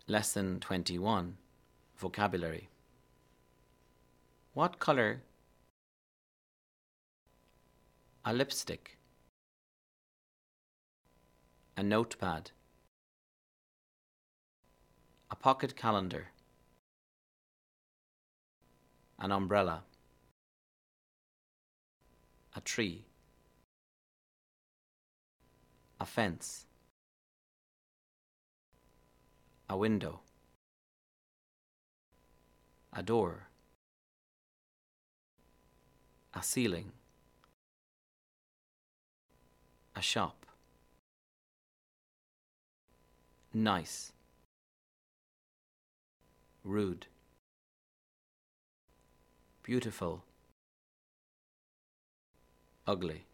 Lesson 21. Vocabulary. What color? A lipstick. A notepad. A pocket calendar. An umbrella. A tree. A fence. A window. A door. A ceiling. A shop. Nice. Rude. Beautiful. Ugly.